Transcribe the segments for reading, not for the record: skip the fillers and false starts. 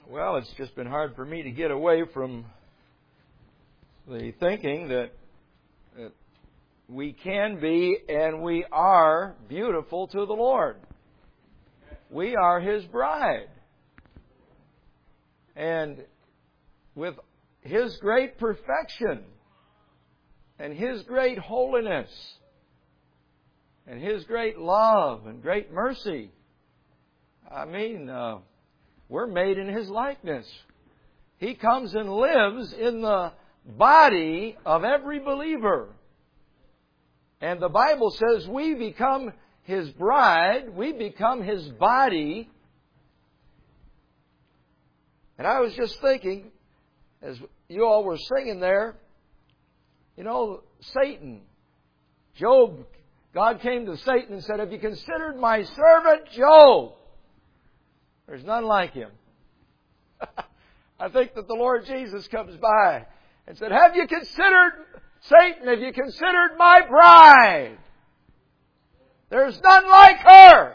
Well, it's just been hard for me to get away from the thinking that we can be and we are beautiful to the Lord. We are His bride. And with His great perfection and His great holiness and His great love and great mercy, we're made in His likeness. He comes and lives in the body of every believer. And the Bible says we become His bride, we become His body. And I was just thinking, as you all were singing there, Satan, Job, God came to Satan and said, "Have you considered my servant Job? There's none like him." I think that the Lord Jesus comes by and said, "Have you considered, Satan, have you considered my bride? There's none like her.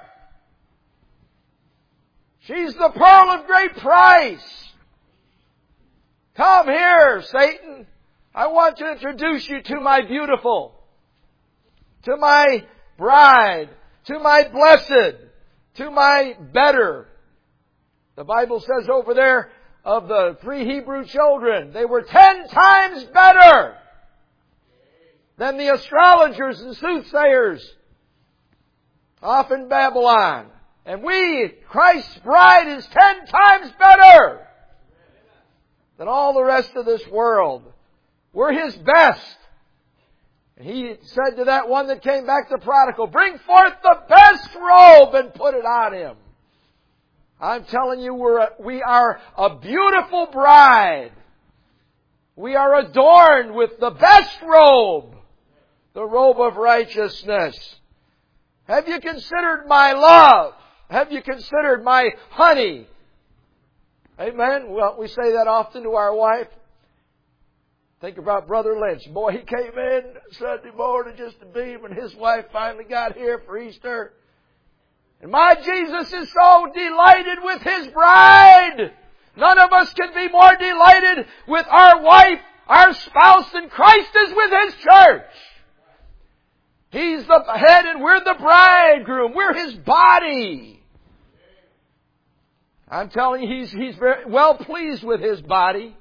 She's the pearl of great price. Come here, Satan. I want to introduce you to my beautiful, to my bride, to my blessed, to my better." The Bible says over there of the 3 Hebrew children, they were 10 times better than the astrologers and soothsayers off in Babylon. And we, Christ's bride, is 10 times better than all the rest of this world. We're His best. And He said to that one that came back, the prodigal, "Bring forth the best robe and put it on him." I'm telling you, we are a beautiful bride. We are adorned with the best robe, the robe of righteousness. Have you considered my love? Have you considered my honey? Amen. Well, we say that often to our wife. Think about Brother Lynch. Boy, he came in Sunday morning just to beam, and his wife finally got here for Easter. And my Jesus is so delighted with His bride. None of us can be more delighted with our wife, our spouse, than Christ is with His church. He's the head and we're the bridegroom. We're His body. I'm telling you, He's very well pleased with His body.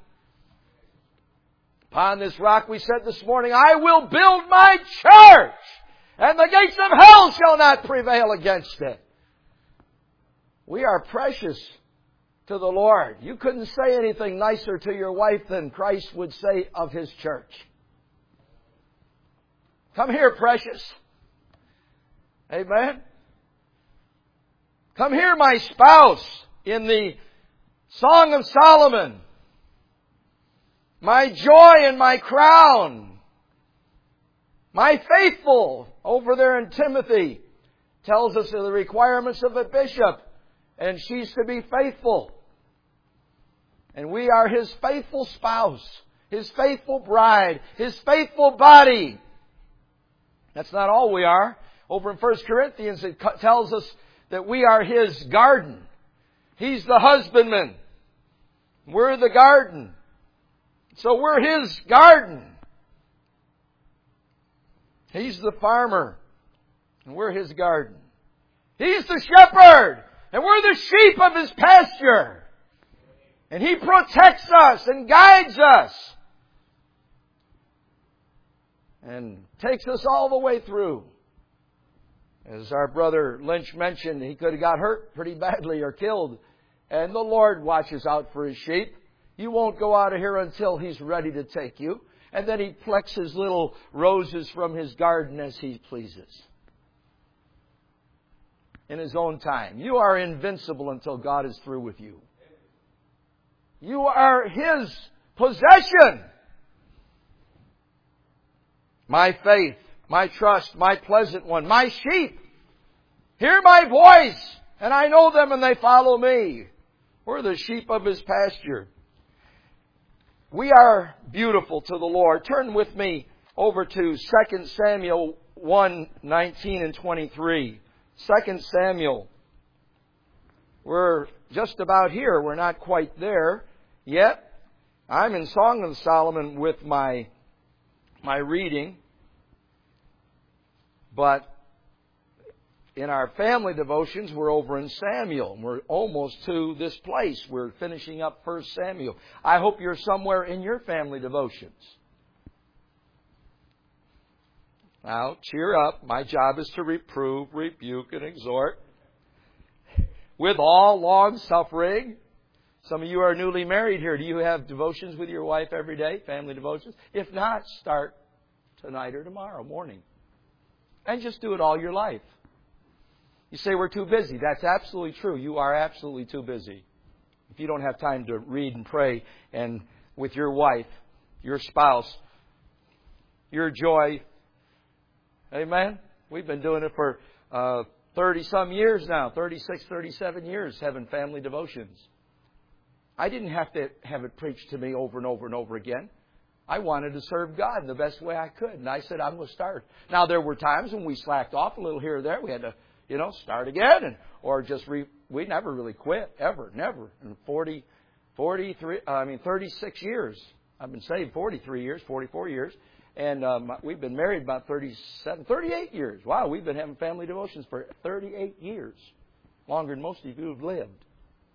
Upon this rock, we said this morning, "I will build my church, and the gates of hell shall not prevail against it." We are precious to the Lord. You couldn't say anything nicer to your wife than Christ would say of His church. Come here, precious. Amen. Come here, my spouse, in the Song of Solomon. My joy and my crown. My faithful, over there in Timothy, tells us of the requirements of a bishop. And she's to be faithful. And we are His faithful spouse, His faithful bride, His faithful body. That's not all we are. Over in 1 Corinthians, it tells us that we are His garden. He's the husbandman. We're the garden. So we're His garden. He's the farmer. And we're His garden. He's the shepherd. And we're the sheep of His pasture. And He protects us and guides us. And takes us all the way through. As our brother Lynch mentioned, he could have got hurt pretty badly or killed. And the Lord watches out for His sheep. You won't go out of here until He's ready to take you. And then He plucks His little roses from His garden as He pleases. In His own time. You are invincible until God is through with you. You are His possession. My faith, my trust, my pleasant one, my sheep. Hear my voice, and I know them and they follow me. We're the sheep of His pasture. We are beautiful to the Lord. Turn with me over to 2 Samuel 1:19 and 23. 2 Samuel We're just about here. We're not quite there yet. I'm in Song of Solomon with my reading. But in our family devotions, we're over in Samuel. We're almost to this place. We're finishing up 1 Samuel. I hope you're somewhere in your family devotions. Now, cheer up. My job is to reprove, rebuke, and exhort with all long suffering. Some of you are newly married here. Do you have devotions with your wife every day? Family devotions? If not, start tonight or tomorrow morning. And just do it all your life. You say we're too busy. That's absolutely true. You are absolutely too busy. If you don't have time to read and pray and with your wife, your spouse, your joy. Amen? We've been doing it for 30-some years now. 36, 37 years having family devotions. I didn't have to have it preached to me over and over and over again. I wanted to serve God in the best way I could. And I said, I'm going to start. Now, there were times when we slacked off a little here or there. We had to, start again. We never really quit. Ever. Never. In 36 years. I've been saved 43 years, 44 years. And we've been married about 38 years. Wow, we've been having family devotions for 38 years. Longer than most of you have lived.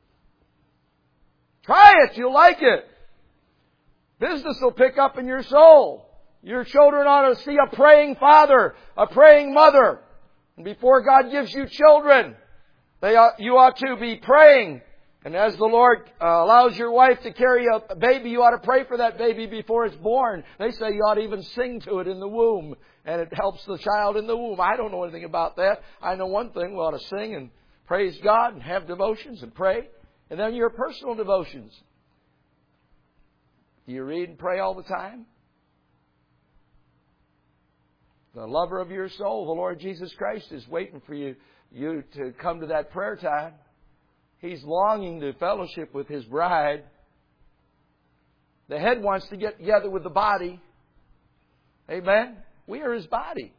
Try it. You'll like it. Business will pick up in your soul. Your children ought to see a praying father, a praying mother. And before God gives you children, you ought to be praying. And as the Lord allows your wife to carry a baby, you ought to pray for that baby before it's born. They say you ought to even sing to it in the womb. And it helps the child in the womb. I don't know anything about that. I know one thing. We ought to sing and praise God and have devotions and pray. And then your personal devotions. Do you read and pray all the time? The lover of your soul, the Lord Jesus Christ, is waiting for you to come to that prayer time. He's longing to fellowship with His bride. The head wants to get together with the body. Amen? We are His body.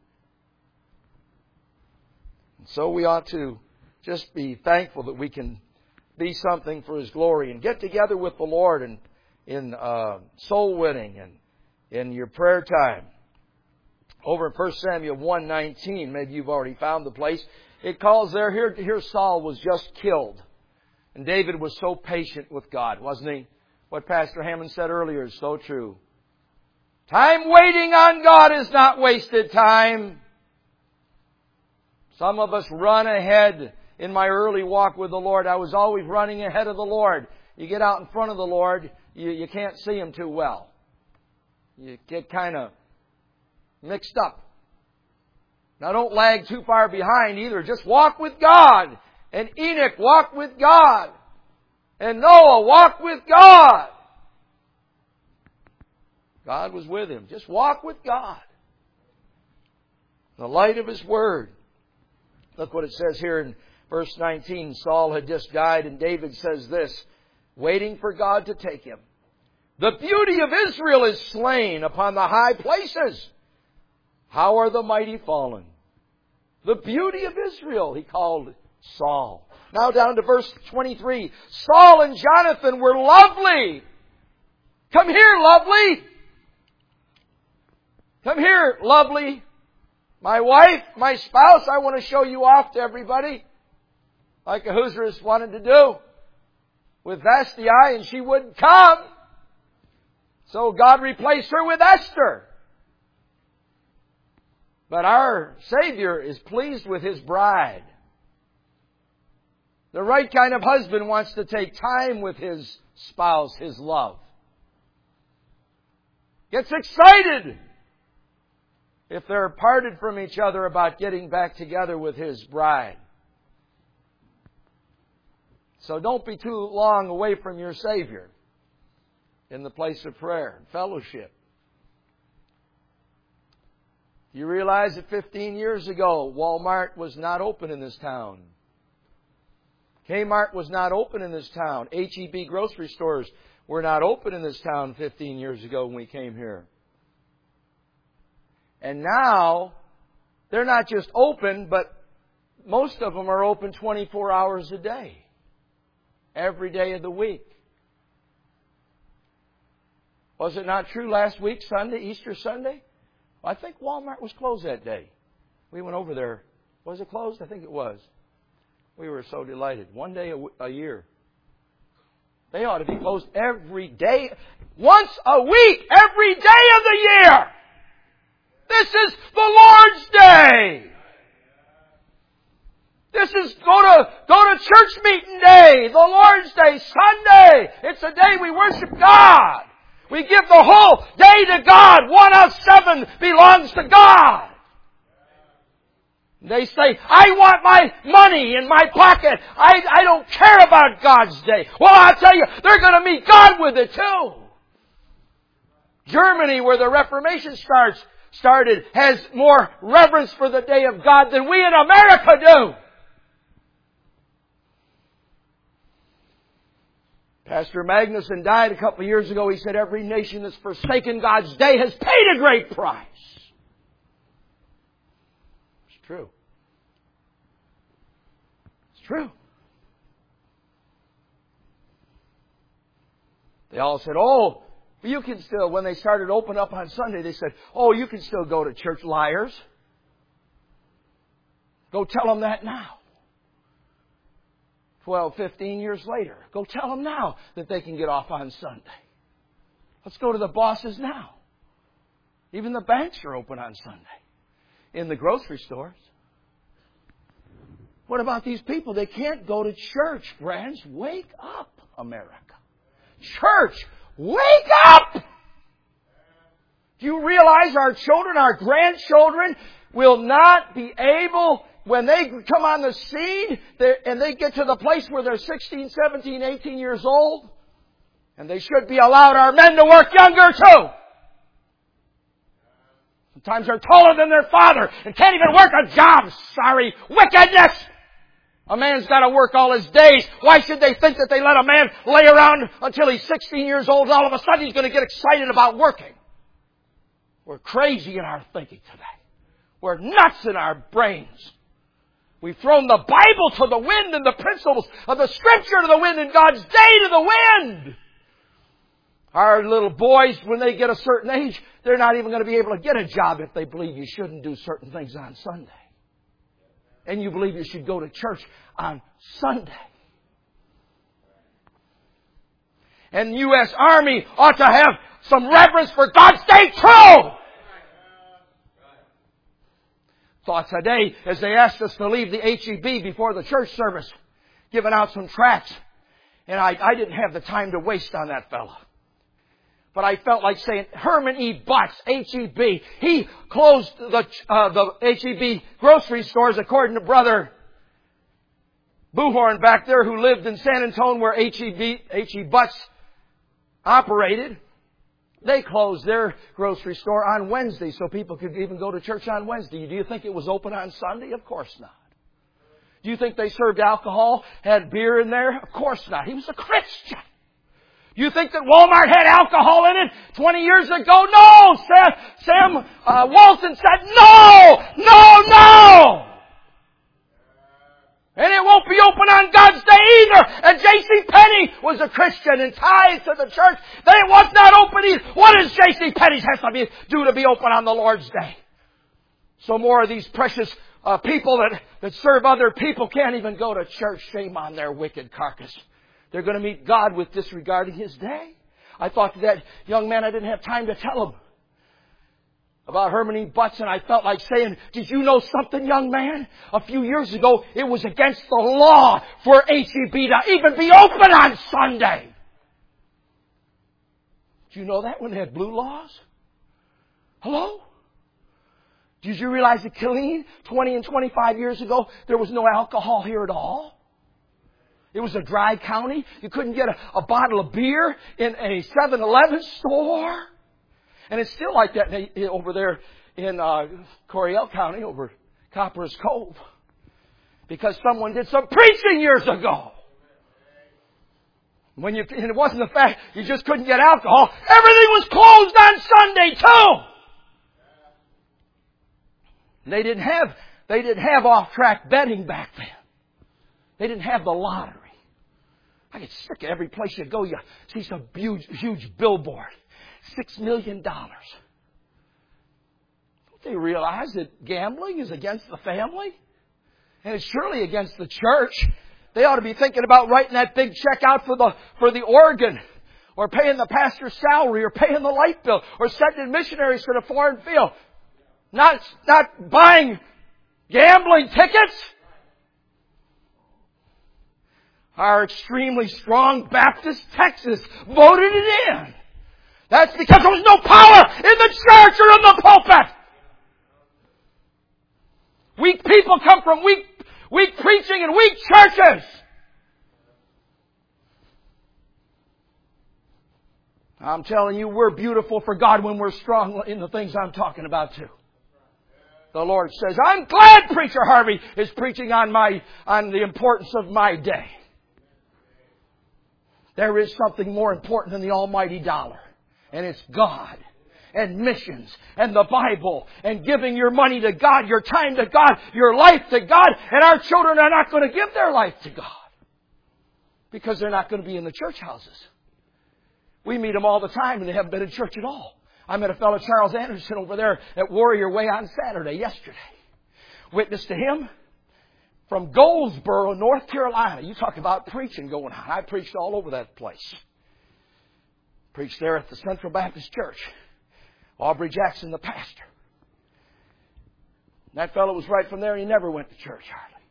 And so we ought to just be thankful that we can be something for His glory and get together with the Lord and in soul winning and in your prayer time. Over in 1 Samuel 1:19, maybe you've already found the place. It calls there, here Saul was just killed. And David was so patient with God, wasn't he? What Pastor Hammond said earlier is so true. Time waiting on God is not wasted time. Some of us run ahead. In my early walk with the Lord, I was always running ahead of the Lord. You get out in front of the Lord, you can't see Him too well. You get kind of mixed up. Now don't lag too far behind either. Just walk with God. And Enoch walked with God. And Noah walked with God. God was with him. Just walk with God. The light of His Word. Look what it says here in verse 19. Saul had just died, and David says this, waiting for God to take him. The beauty of Israel is slain upon the high places. How are the mighty fallen? The beauty of Israel, he called Saul. Now down to verse 23. Saul and Jonathan were lovely. Come here, lovely. Come here, lovely. My wife, my spouse, I want to show you off to everybody. Like Ahasuerus wanted to do with Vashti, and she wouldn't come. So God replaced her with Esther. But our Savior is pleased with His bride. The right kind of husband wants to take time with his spouse, his love. Gets excited if they're parted from each other about getting back together with his bride. So don't be too long away from your Savior in the place of prayer and fellowship. You realize that 15 years ago, Walmart was not open in this town. Kmart was not open in this town. H-E-B grocery stores were not open in this town 15 years ago when we came here. And now, they're not just open, but most of them are open 24 hours a day. every day of the week. Was it not true last week, Sunday, Easter Sunday? I think Walmart was closed that day. We went over there. Was it closed? I think it was. We were so delighted. One day a year. They ought to be closed every day. Once a week, every day of the year. This is the Lord's Day. This is go to church meeting day, the Lord's Day, Sunday. It's a day we worship God. We give the whole day to God. 1 of 7 belongs to God. They say, I want my money in my pocket. I don't care about God's day. Well, I'll tell you, they're going to meet God with it too. Germany, where the Reformation started, has more reverence for the day of God than we in America do. Pastor Magnuson died a couple of years ago. He said, every nation that's forsaken God's day has paid a great price. It's true. It's true. They all said, oh, you can still, when they started open up on Sunday, they said, oh, you can still go to church, liars. Go tell them that now. 12, 15 years later. Go tell them now that they can get off on Sunday. Let's go to the bosses now. Even the banks are open on Sunday. In the grocery stores. What about these people? They can't go to church, friends. Wake up, America. Church, wake up! Do you realize our children, our grandchildren will not be able, when they come on the scene and they get to the place where they're 16, 17, 18 years old, and they should be allowed, our men, to work younger too. Sometimes they're taller than their father and can't even work a job. Sorry. Wickedness! A man's got to work all his days. Why should they think that they let a man lay around until he's 16 years old and all of a sudden he's going to get excited about working? We're crazy in our thinking today. We're nuts in our brains. We've thrown the Bible to the wind and the principles of the Scripture to the wind and God's day to the wind. Our little boys, when they get a certain age, they're not even going to be able to get a job if they believe you shouldn't do certain things on Sunday. And you believe you should go to church on Sunday. And the U.S. Army ought to have some reverence for God's day too. Thought today, as they asked us to leave the HEB before the church service, giving out some tracts. And I didn't have the time to waste on that fella. But I felt like saying, Herman E. Butts, HEB, he closed the HEB grocery stores, according to Brother Buhorn back there, who lived in San Antonio where HEB Butts operated. They closed their grocery store on Wednesday so people could even go to church on Wednesday. Do you think it was open on Sunday? Of course not. Do you think they served alcohol, had beer in there? Of course not. He was a Christian. Do you think that Walmart had alcohol in it 20 years ago? No! Sam Walton said, no! And it won't be open on God's day either. And J.C. Penney was a Christian and tied to the church. They was not open either. What does J.C. Penney's have to do to be open on the Lord's day? So more of these precious people that serve other people can't even go to church. Shame on their wicked carcass. They're going to meet God with disregarding His day. I thought to that young man, I didn't have time to tell him about Herman E. Butts, and I felt like saying, did you know something, young man? A few years ago, it was against the law for HEB to even be open on Sunday. Did you know that when they had blue laws? Hello? Did you realize that Killeen, 20 and 25 years ago, there was no alcohol here at all? It was a dry county. You couldn't get a bottle of beer in a 7-Eleven store. And it's still like that over there in Coryell County, over Copper's Cove. Because someone did some preaching years ago. And it wasn't the fact you just couldn't get alcohol. Everything was closed on Sunday too. They didn't have off-track betting back then. They didn't have the lottery. I get sick of every place you go. You see some huge billboard. $6 million. Don't they realize that gambling is against the family? And it's surely against the church. They ought to be thinking about writing that big check out for the organ, or paying the pastor's salary, or paying the light bill, or sending missionaries to the foreign field. Not buying gambling tickets. Our extremely strong Baptist Texas voted it in. That's because there was no power in the church or in the pulpit. Weak people come from weak preaching and weak churches. I'm telling you, we're beautiful for God when we're strong in the things I'm talking about too. The Lord says, I'm glad Preacher Harvey is preaching on the importance of my day. There is something more important than the almighty dollar. And it's God. And missions. And the Bible. And giving your money to God. Your time to God. Your life to God. And our children are not going to give their life to God. Because they're not going to be in the church houses. We meet them all the time and they haven't been in church at all. I met a fellow, Charles Anderson, over there at Warrior Way on Saturday, yesterday. Witnessed to him from Goldsboro, North Carolina. You talk about preaching going on. I preached all over that place. Preached there at the Central Baptist Church. Aubrey Jackson, the pastor. That fellow was right from there. He never went to church hardly.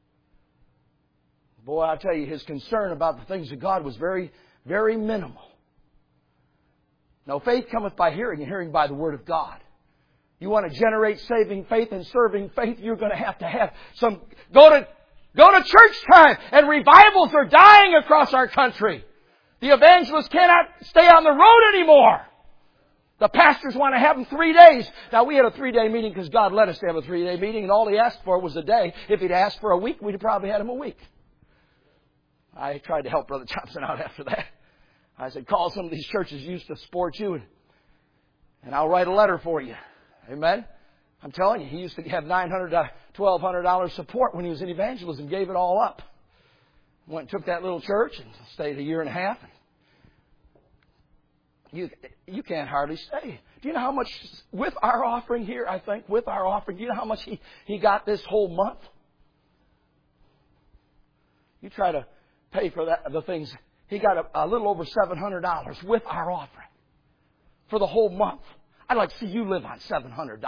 Boy, I tell you, his concern about the things of God was very, very minimal. No, faith cometh by hearing, and hearing by the Word of God. You want to generate saving faith and serving faith, you're going to have some... Go to church time, and revivals are dying across our country. The evangelists cannot stay on the road anymore. The pastors want to have them 3 days. Now, we had a 3-day meeting because God let us have a 3-day meeting, and all He asked for was a day. If He'd asked for a week, we'd have probably had him a week. I tried to help Brother Thompson out after that. I said, call some of these churches used to support you, and I'll write a letter for you. Amen? I'm telling you, he used to have $900 to $1,200 support when he was in evangelism, gave it all up. Went and took that little church and stayed a year and a half. You can't hardly stay. Do you know how much, with our offering here, I think, with our offering, do you know how much he got this whole month? You try to pay for the things. He got a little over $700 with our offering for the whole month. I'd like to see you live on $700.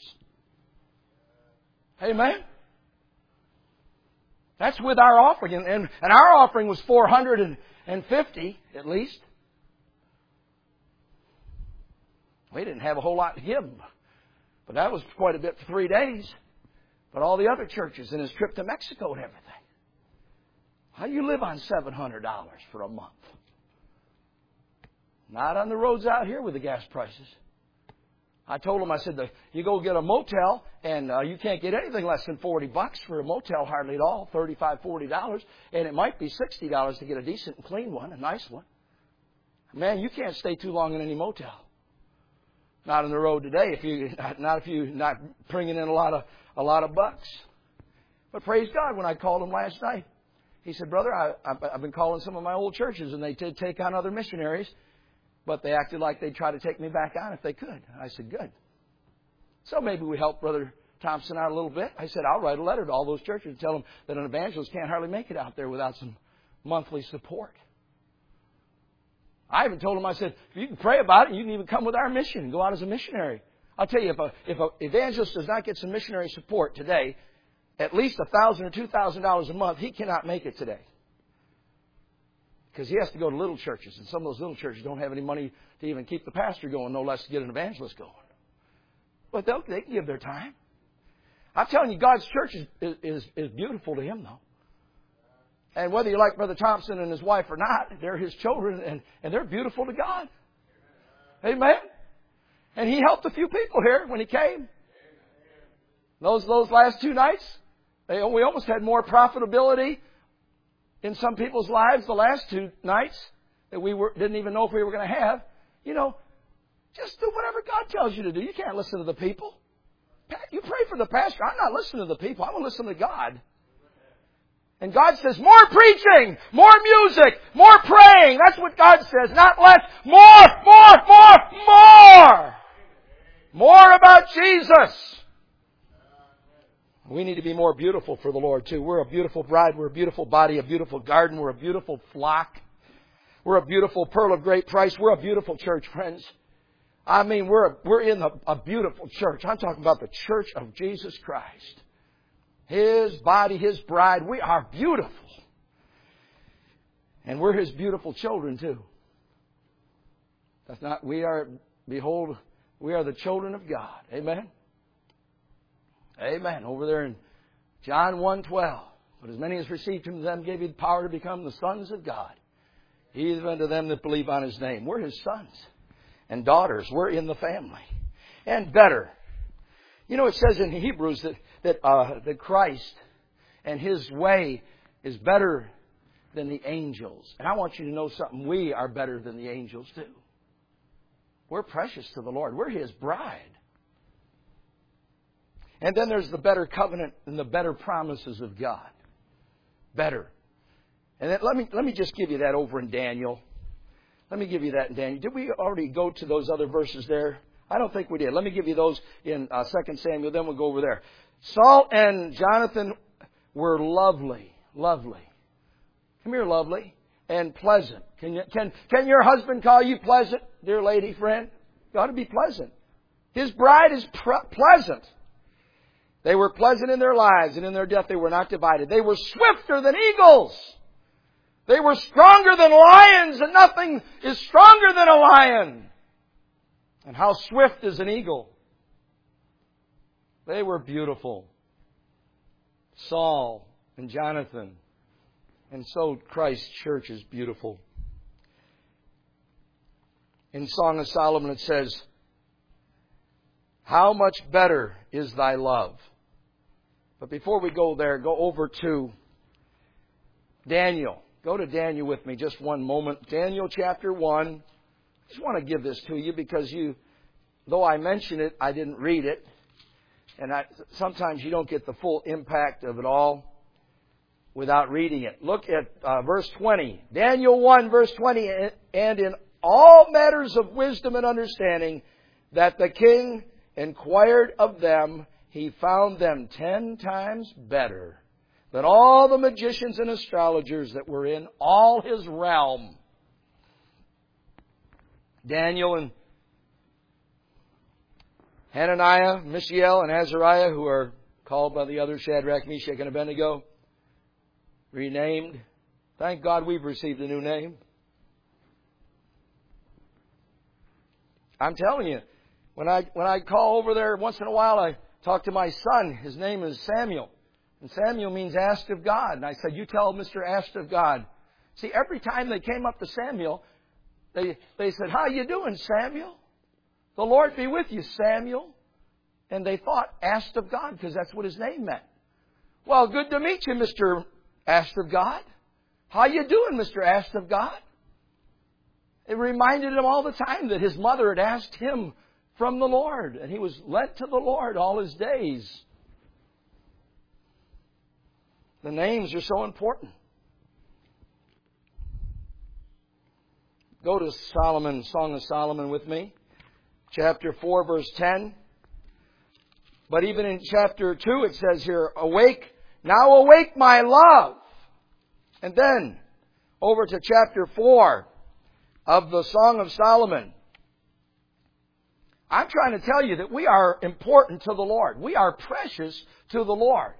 Amen? That's with our offering. And our offering was $450 at least. We didn't have a whole lot to give them. But that was quite a bit for 3 days. But all the other churches and his trip to Mexico and everything. How do you live on $700 for a month? Not on the roads out here with the gas prices. I told him, I said, you go get a motel, and you can't get anything less than $40 for a motel, hardly at all, $35, $40, and it might be $60 to get a decent and clean one, a nice one. Man, you can't stay too long in any motel. Not on the road today, if you're not bringing in a lot of bucks. But praise God, when I called him last night, he said, brother, I've been calling some of my old churches, and they did take on other missionaries. But they acted like they'd try to take me back on if they could. I said, good. So maybe we help Brother Thompson out a little bit. I said, I'll write a letter to all those churches and tell them that an evangelist can't hardly make it out there without some monthly support. I even told him, I said, if you can pray about it, you can even come with our mission and go out as a missionary. I'll tell you, if an evangelist does not get some missionary support today, at least $1,000 or $2,000 a month, he cannot make it today. Because he has to go to little churches, and some of those little churches don't have any money to even keep the pastor going, no less to get an evangelist going. But they can give their time. I'm telling you, God's church is beautiful to him, though. And whether you like Brother Thompson and his wife or not, they're his children, and they're beautiful to God. Amen? And he helped a few people here when he came. Those last 2 nights, we almost had more profitability in some people's lives the last 2 nights that we didn't even know if we were going to have. You know, just do whatever God tells you to do. You can't listen to the people. You pray for the pastor. I'm not listening to the people. I'm going to listen to God. And God says, more preaching, more music, more praying. That's what God says, not less. More, more, more, more. More about Jesus. We need to be more beautiful for the Lord too. We're a beautiful bride. We're a beautiful body, a beautiful garden. We're a beautiful flock. We're a beautiful pearl of great price. We're a beautiful church, friends. I mean, we're in a beautiful church. I'm talking about the church of Jesus Christ. His body, His bride. We are beautiful. And we're His beautiful children too. Behold, we are the children of God. Amen? Amen. Over there in John 1:12. But as many as received Him, to them gave He the power to become the sons of God. Even unto them that believe on His name. We're His sons and daughters. We're in the family. And better. You know, it says in Hebrews that Christ and His way is better than the angels. And I want you to know something. We are better than the angels too. We're precious to the Lord. We're His bride. And then there's the better covenant and the better promises of God. Better. And then let me just give you that over in Daniel. Let me give you that in Daniel. Did we already go to those other verses there? I don't think we did. Let me give you those in 2 Samuel. Then we'll go over there. Saul and Jonathan were lovely. Lovely. Come here, lovely. And pleasant. Can your husband call you pleasant, dear lady friend? You ought to be pleasant. His bride is pleasant. They were pleasant in their lives, and in their death they were not divided. They were swifter than eagles. They were stronger than lions, and nothing is stronger than a lion. And how swift is an eagle. They were beautiful. Saul and Jonathan. And so Christ's church is beautiful. In Song of Solomon it says, how much better is thy love? But before we go there, go over to Daniel. Go to Daniel with me just one moment. Daniel chapter 1. I just want to give this to you because though I mention it, I didn't read it. And sometimes you don't get the full impact of it all without reading it. Look at verse 20. Daniel 1 verse 20. And in all matters of wisdom and understanding that the king inquired of them, he found them 10 times better than all the magicians and astrologers that were in all his realm. Daniel and Hananiah, Mishael, and Azariah, who are called by the others Shadrach, Meshach, and Abednego, renamed. Thank God we've received a new name. I'm telling you, when I call over there once in a while, I talk to my son. His name is Samuel. And Samuel means asked of God. And I said, you tell Mr. Asked of God. See, every time they came up to Samuel, they said, how you doing, Samuel? The Lord be with you, Samuel. And they thought asked of God because that's what his name meant. Well, good to meet you, Mr. Asked of God. How you doing, Mr. Asked of God? It reminded him all the time that his mother had asked him from the Lord. And he was led to the Lord all his days. The names are so important. Go to Solomon, Song of Solomon with me. Chapter 4, verse 10. But even in chapter 2 it says here, awake, now awake my love. And then over to chapter 4 of the Song of Solomon. I'm trying to tell you that we are important to the Lord. We are precious to the Lord.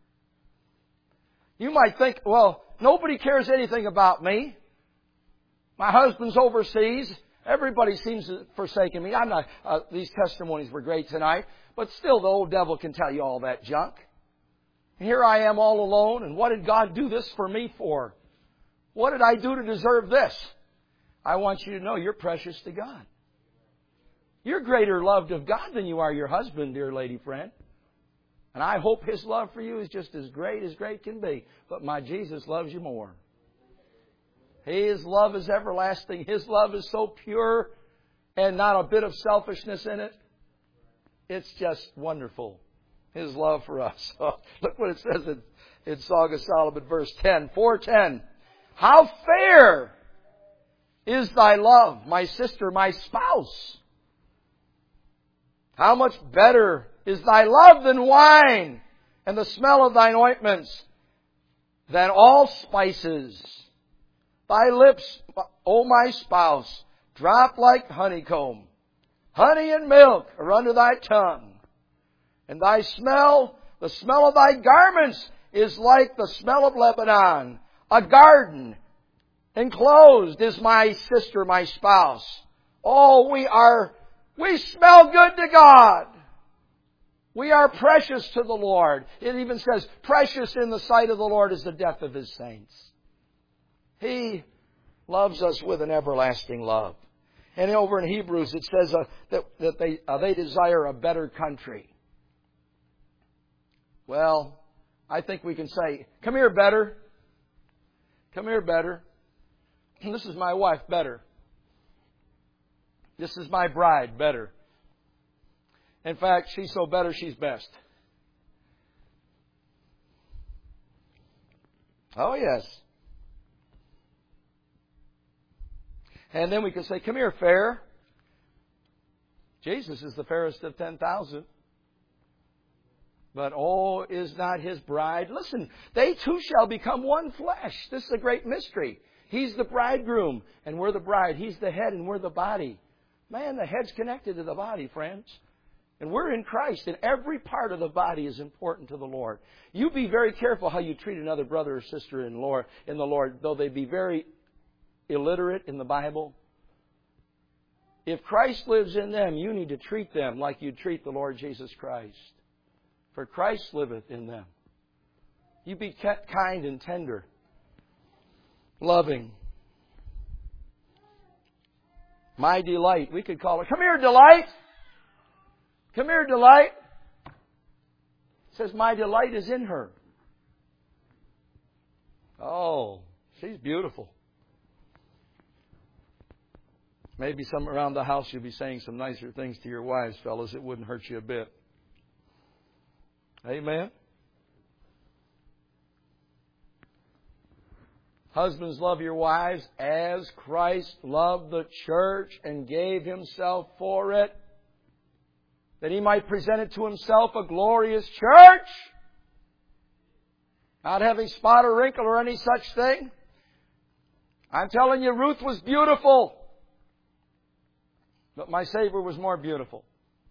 You might think, well, nobody cares anything about me. My husband's overseas. Everybody seems to have forsaken me. I'm not. These testimonies were great tonight. But still, the old devil can tell you all that junk. And here I am all alone. And what did God do this for me for? What did I do to deserve this? I want you to know you're precious to God. You're greater loved of God than you are your husband, dear lady friend. And I hope His love for you is just as great can be. But my Jesus loves you more. His love is everlasting. His love is so pure and not a bit of selfishness in it. It's just wonderful. His love for us. Look what it says in Song of Solomon, verse 10, 4:10. How fair is thy love, my sister, my spouse. How much better is thy love than wine, and the smell of thine ointments than all spices. Thy lips, O my spouse, drop like honeycomb. Honey and milk are under thy tongue. And thy smell, the smell of thy garments, is like the smell of Lebanon. A garden enclosed is my sister, my spouse. Oh, we smell good to God. We are precious to the Lord. It even says, precious in the sight of the Lord is the death of His saints. He loves us with an everlasting love. And over in Hebrews it says that they desire a better country. Well, I think we can say, come here, better. Come here, better. And this is my wife, better. This is my bride, better. In fact, she's so better, she's best. Oh, yes. And then we can say, come here, fair. Jesus is the fairest of 10,000. But, oh, is not His bride? Listen, they two shall become one flesh. This is a great mystery. He's the bridegroom, and we're the bride. He's the head, and we're the body. Man, the head's connected to the body, friends. And we're in Christ, and every part of the body is important to the Lord. You be very careful how you treat another brother or sister in the Lord, though they be very illiterate in the Bible. If Christ lives in them, you need to treat them like you treat the Lord Jesus Christ. For Christ liveth in them. You be kind and tender, loving. My delight. We could call her, come here, delight. Come here, delight. It says, my delight is in her. Oh, she's beautiful. Maybe some around the house you'll be saying some nicer things to your wives, fellas. It wouldn't hurt you a bit. Amen. Husbands, love your wives as Christ loved the church and gave Himself for it, that He might present it to Himself a glorious church, not having spot or wrinkle or any such thing. I'm telling you, Ruth was beautiful, but my Savior was more beautiful.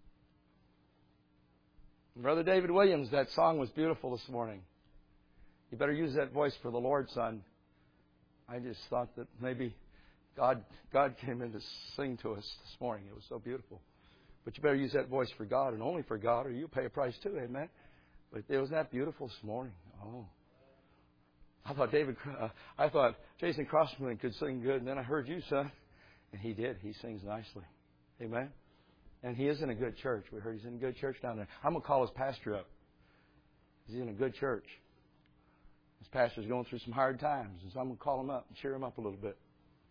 Brother David Williams, that song was beautiful this morning. You better use that voice for the Lord, son. I just thought that maybe God came in to sing to us this morning. It was so beautiful. But you better use that voice for God and only for God, or you'll pay a price too, amen? But it was that beautiful this morning. Oh. I thought Jason Crossman could sing good, and then I heard you, son. And he did. He sings nicely. Amen? And he is in a good church. We heard he's in a good church down there. I'm going to call his pastor up. He's in a good church. His pastor's going through some hard times. And so I'm going to call him up and cheer him up a little bit.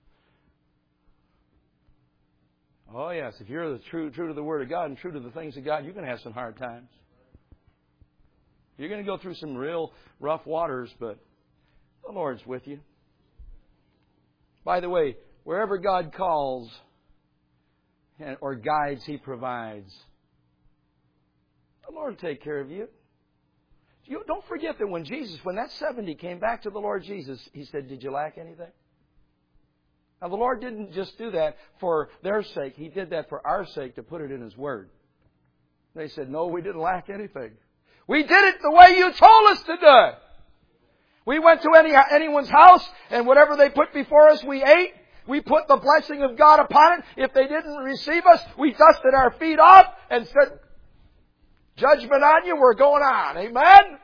Oh, yes. If you're true to the Word of God and true to the things of God, you're going to have some hard times. You're going to go through some real rough waters, but the Lord's with you. By the way, wherever God calls or guides, He provides. The Lord will take care of you. Don't forget that when that 70 came back to the Lord Jesus, He said, did you lack anything? Now, the Lord didn't just do that for their sake. He did that for our sake to put it in His Word. They said, no, we didn't lack anything. We did it the way you told us to do it. We went to anyone's house, and whatever they put before us, we ate. We put the blessing of God upon it. If they didn't receive us, we dusted our feet off and said, judgment on you, we're going on. Amen?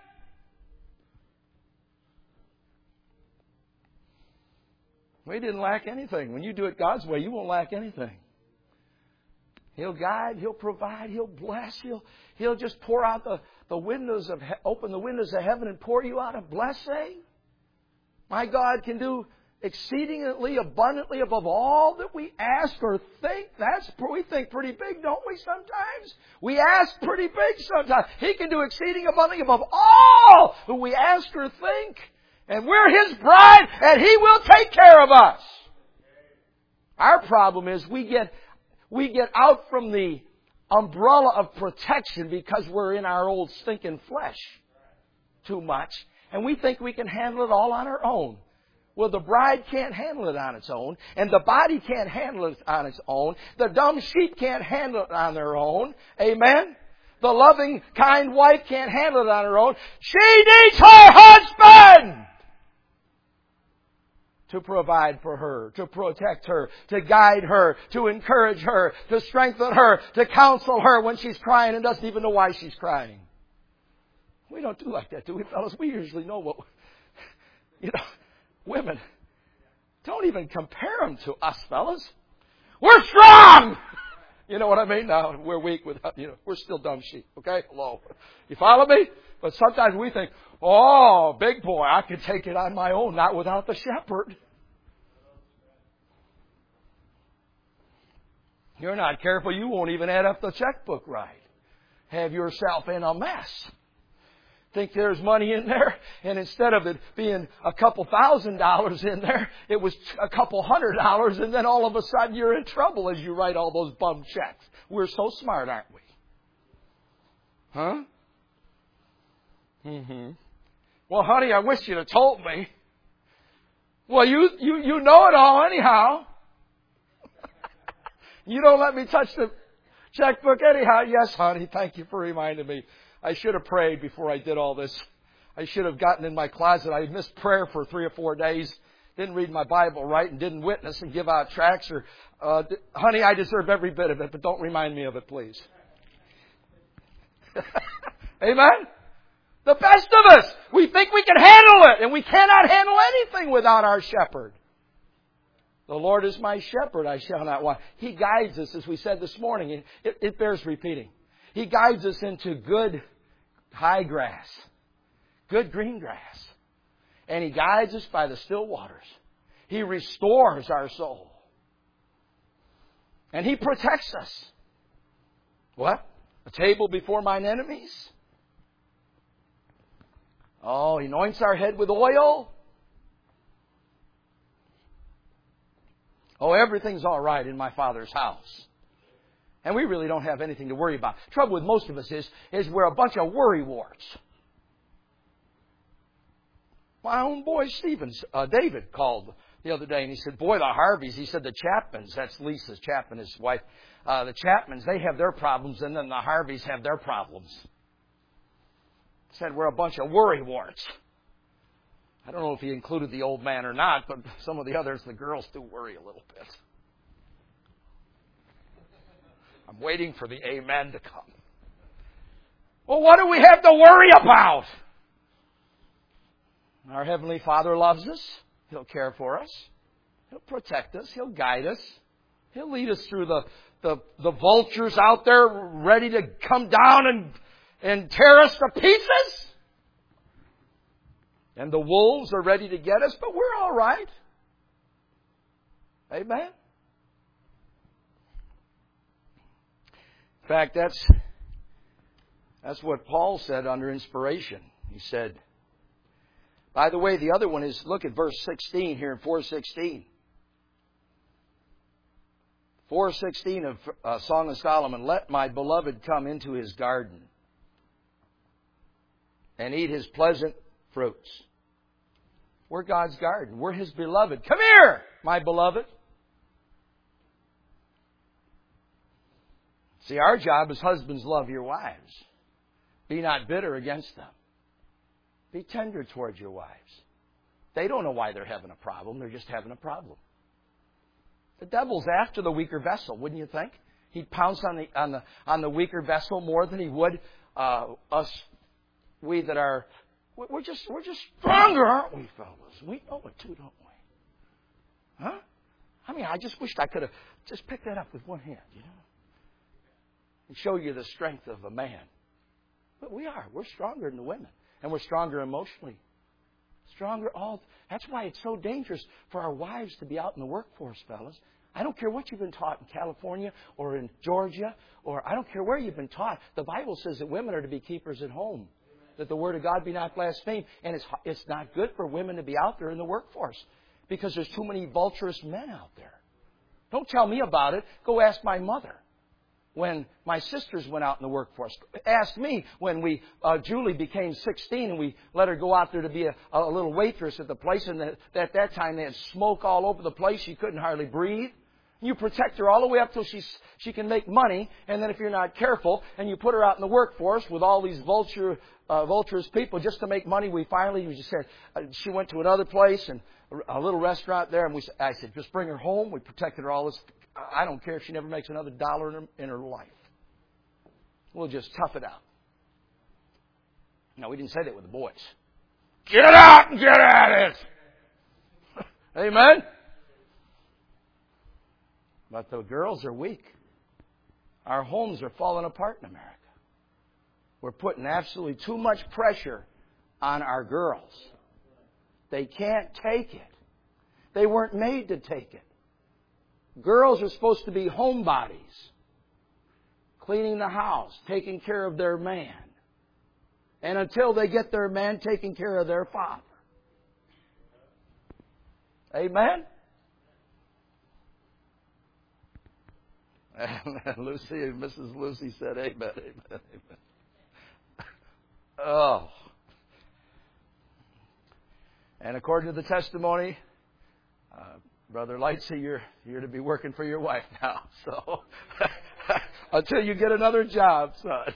We didn't lack anything. When you do it God's way, you won't lack anything. He'll guide, He'll provide, He'll bless, He'll just pour out open the windows of heaven and pour you out a blessing. My God can do exceedingly abundantly above all that we ask or think. We think pretty big, don't we, sometimes? We ask pretty big sometimes. He can do exceeding abundantly above all that we ask or think. And we're His bride, and He will take care of us. Our problem is we get out from the umbrella of protection because we're in our old stinking flesh too much. And we think we can handle it all on our own. Well, the bride can't handle it on its own, and the body can't handle it on its own. The dumb sheep can't handle it on their own. Amen? The loving, kind wife can't handle it on her own. She needs her husband to provide for her, to protect her, to guide her, to encourage her, to strengthen her, to counsel her when she's crying and doesn't even know why she's crying. We don't do like that, do we, fellas? We usually know what... Women, don't even compare them to us, fellas. We're strong! You know what I mean? Now, we're weak without, we're still dumb sheep, okay? Hello. You follow me? But sometimes we think, oh, big boy, I can take it on my own, not without the shepherd. You're not careful, you won't even add up the checkbook right. Have yourself in a mess. Think there's money in there, and instead of it being a couple $1,000 in there, it was a couple $100, and then all of a sudden you're in trouble as you write all those bum checks. We're so smart, aren't we? Huh? Mm-hmm. Well, honey, I wish you'd have told me. Well, you know it all anyhow. You don't let me touch the checkbook anyhow. Yes, honey, thank you for reminding me. I should have prayed before I did all this. I should have gotten in my closet. I missed prayer for 3 or 4 days. Didn't read my Bible right and didn't witness and give out tracts. Honey, I deserve every bit of it, but don't remind me of it, please. Amen? The best of us. We think we can handle it, and we cannot handle anything without our shepherd. The Lord is my shepherd, I shall not want. He guides us, as we said this morning. It bears repeating. He guides us into good high grass, good green grass. And He guides us by the still waters. He restores our soul. And He protects us. What? A table before mine enemies? Oh, He anoints our head with oil. Oh, everything's all right in my Father's house. And we really don't have anything to worry about. Trouble with most of us is we're a bunch of worrywarts. My own boy David called the other day and he said, boy, the Harveys, he said the Chapmans, that's Lisa Chapman, his wife, the Chapmans, they have their problems and then the Harveys have their problems. He said we're a bunch of worrywarts. I don't know if he included the old man or not, but some of the others, the girls do worry a little bit. I'm waiting for the amen to come. Well, what do we have to worry about? Our Heavenly Father loves us. He'll care for us. He'll protect us. He'll guide us. He'll lead us through the vultures out there ready to come down and tear us to pieces. And the wolves are ready to get us, but we're all right. Amen? In fact, that's what Paul said under inspiration. He said, by the way, the other one is, look at verse 16 here in 4:16. 4:16 of Song of Solomon. Let my beloved come into his garden and eat his pleasant fruits. We're God's garden. We're His beloved. Come here, my beloved. See, our job as husbands, love your wives. Be not bitter against them. Be tender towards your wives. They don't know why they're having a problem. They're just having a problem. The devil's after the weaker vessel, wouldn't you think? He'd pounce on the weaker vessel more than he would us. We that are, we're just stronger, aren't we, fellas? We know it too, don't we? Huh? I mean, I just wished I could have just picked that up with one hand, and show you the strength of a man. But we are. We're stronger than the women. And we're stronger emotionally. Stronger all. That's why it's so dangerous for our wives to be out in the workforce, fellas. I don't care what you've been taught in California or in Georgia, or I don't care where you've been taught. The Bible says that women are to be keepers at home, that the Word of God be not blasphemed. And it's not good for women to be out there in the workforce because there's too many vulturous men out there. Don't tell me about it. Go ask my mother. When my sisters went out in the workforce. Ask me when Julie became 16 and we let her go out there to be a little waitress at the place. And at that time they had smoke all over the place. She couldn't hardly breathe. You protect her all the way up till she can make money. And then if you're not careful and you put her out in the workforce with all these vulturous people just to make money, we just said, she went to another place and a little restaurant there. And I said, just bring her home. We protected her all this. I don't care if she never makes another dollar in her life. We'll just tough it out. No, we didn't say that with the boys. Get out and get at it! Amen? But the girls are weak. Our homes are falling apart in America. We're putting absolutely too much pressure on our girls. They can't take it. They weren't made to take it. Girls are supposed to be homebodies, cleaning the house, taking care of their man. And until they get their man, taking care of their father. Amen? And Mrs. Lucy said, amen, amen, amen. Oh. And according to the testimony, Brother Lightsey, you're to be working for your wife now. So until you get another job, son.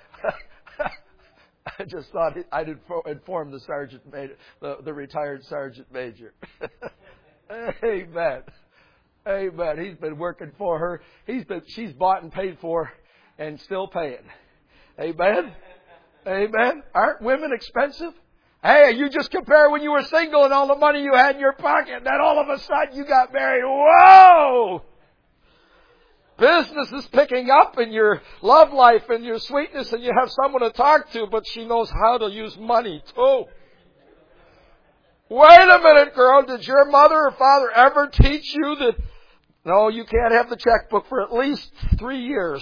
I just thought I'd inform the sergeant major, the retired sergeant major. Amen. Amen. He's been working for her. She's bought and paid for and still paying. Amen. Amen. Aren't women expensive? Hey, you just compare when you were single and all the money you had in your pocket, and then all of a sudden you got married. Whoa! Business is picking up in your love life and your sweetness, and you have someone to talk to, but she knows how to use money too. Wait a minute, girl. Did your mother or father ever teach you that, no, you can't have the checkbook for at least 3 years?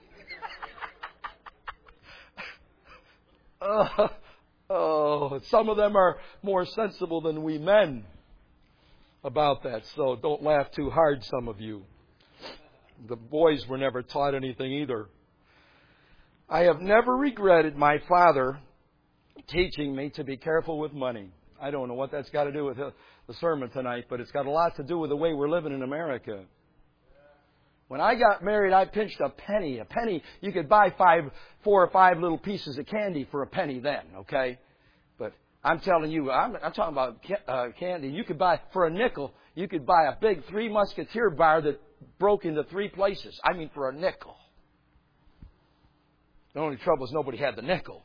Some of them are more sensible than we men about that, so don't laugh too hard, some of you. The boys were never taught anything either. I have never regretted my father teaching me to be careful with money. I don't know what that's got to do with the sermon tonight, but it's got a lot to do with the way we're living in America. When I got married, I pinched a penny. A penny, you could buy 4 or 5 little pieces of candy for a penny then, okay? But I'm telling you, I'm talking about candy. You could buy, for a nickel, you could buy a big 3 Musketeer bar that broke into 3 places. I mean, for a nickel. The only trouble is nobody had the nickel.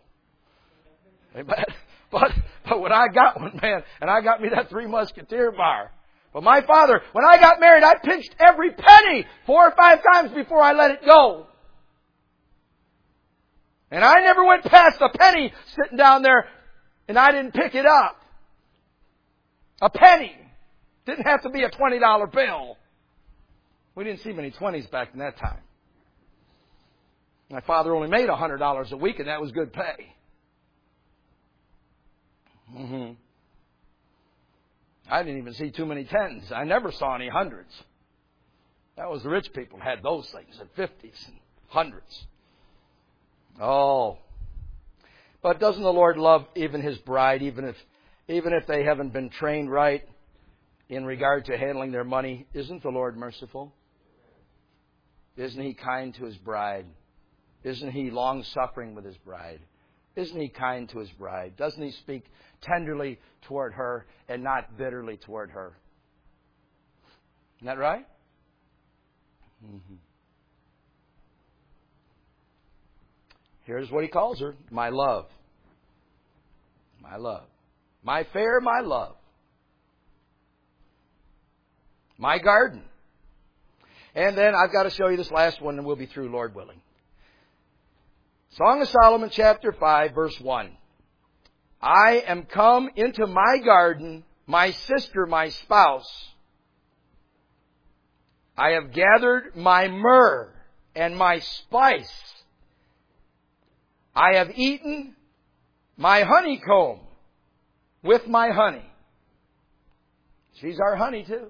But when I got one, man, and I got me that 3 Musketeer bar. But my father, when I got married, I pinched every penny 4 or 5 times before I let it go. And I never went past a penny sitting down there and I didn't pick it up. A penny. Didn't have to be a $20 bill. We didn't see many 20s back in that time. My father only made $100 a week, and that was good pay. I didn't even see too many 10s. I never saw any 100s. That was the rich people had those things, and 50s and 100s. Oh. But doesn't the Lord love even His bride, even if they haven't been trained right in regard to handling their money? Isn't the Lord merciful? Isn't He kind to His bride? Isn't He long-suffering with His bride? Isn't He kind to His bride? Doesn't He speak tenderly toward her and not bitterly toward her? Isn't that right? Here's what He calls her. My love. My love. My fair, my love. My garden. And then I've got to show you this last one and we'll be through, Lord willing. Song of Solomon, chapter 5, verse 1. I am come into my garden, my sister, my spouse. I have gathered my myrrh and my spice. I have eaten my honeycomb with my honey. She's our honey too.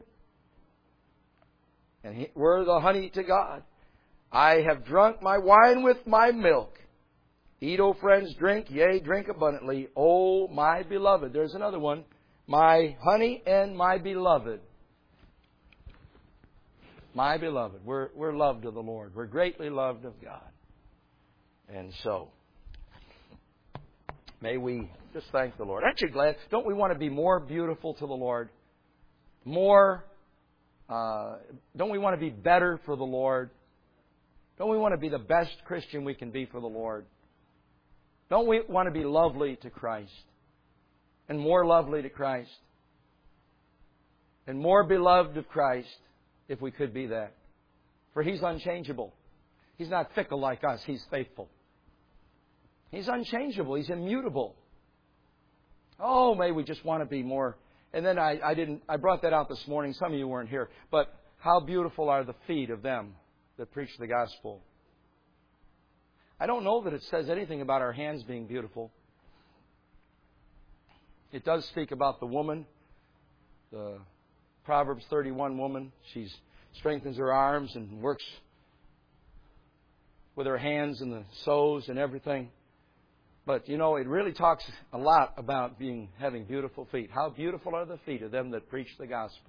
And we're the honey to God. I have drunk my wine with my milk. Eat, O friends, drink, yea, drink abundantly. O my beloved. There's another one. My honey and my beloved. My beloved. We're loved of the Lord. We're greatly loved of God. And so, may we just thank the Lord. Aren't you glad? Don't we want to be more beautiful to the Lord? Don't we want to be better for the Lord? Don't we want to be the best Christian we can be for the Lord? Don't we want to be lovely to Christ? And more lovely to Christ? And more beloved of Christ, if we could be that. For He's unchangeable. He's not fickle like us. He's faithful. He's unchangeable. He's immutable. Oh, may we just want to be more. And then I brought that out this morning. Some of you weren't here. But how beautiful are the feet of them that preach the gospel. I don't know that it says anything about our hands being beautiful. It does speak about the woman, the Proverbs 31 woman. She strengthens her arms and works with her hands and the sews and everything. But, you know, it really talks a lot about having beautiful feet. How beautiful are the feet of them that preach the gospel.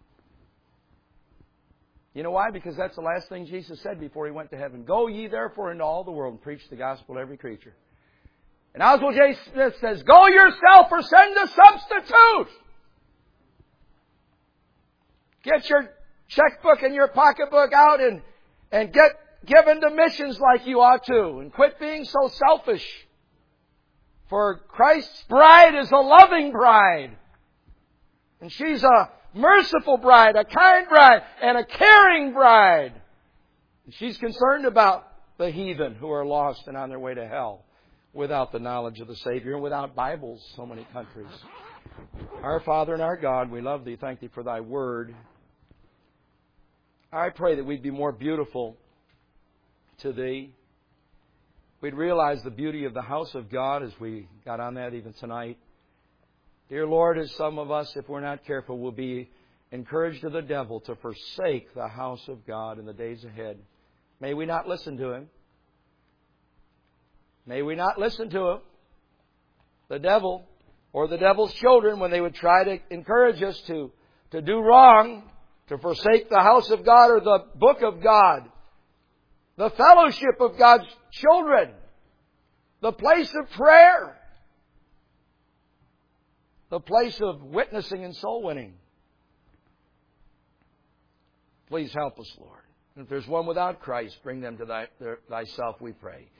You know why? Because that's the last thing Jesus said before He went to heaven. Go ye therefore into all the world and preach the gospel to every creature. And Oswald J. Smith says, go yourself or send a substitute. Get your checkbook and your pocketbook out and get given to missions like you ought to. And quit being so selfish. For Christ's bride is a loving bride. And she's a merciful bride, a kind bride, and a caring bride. And she's concerned about the heathen who are lost and on their way to hell without the knowledge of the Savior and without Bibles in so many countries. Our Father and our God, we love Thee. Thank Thee for Thy Word. I pray that we'd be more beautiful to Thee. We'd realize the beauty of the house of God as we got on that even tonight. Dear Lord, as some of us, if we're not careful, will be encouraged of the devil to forsake the house of God in the days ahead. May we not listen to him. May we not listen to him. The devil or the devil's children, when they would try to encourage us to do wrong, to forsake the house of God or the book of God, the fellowship of God's children, the place of prayer, the place of witnessing and soul winning. Please help us, Lord. And if there's one without Christ, bring them to Thyself, we pray.